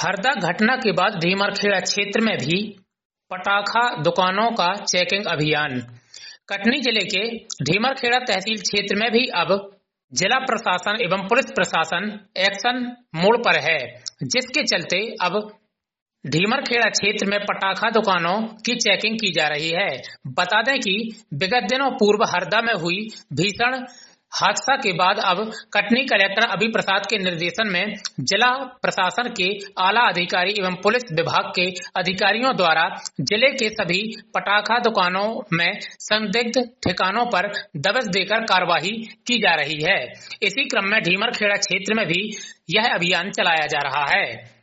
हरदा घटना के बाद ढीमरखेड़ा क्षेत्र में भी पटाखा दुकानों का चेकिंग अभियान। कटनी जिले के ढीमरखेड़ा तहसील क्षेत्र में भी अब जिला प्रशासन एवं पुलिस प्रशासन एक्शन मोड पर है, जिसके चलते अब ढीमरखेड़ा क्षेत्र में पटाखा दुकानों की चेकिंग की जा रही है। बता दें कि विगत दिनों पूर्व हरदा में हुई भीषण हादसा के बाद अब कटनी कलेक्टर अभय प्रसाद के निर्देशन में जिला प्रशासन के आला अधिकारी एवं पुलिस विभाग के अधिकारियों द्वारा जिले के सभी पटाखा दुकानों में संदिग्ध ठिकानों पर दबिश देकर कार्रवाई की जा रही है। इसी क्रम में ढीमरखेड़ा क्षेत्र में भी यह अभियान चलाया जा रहा है।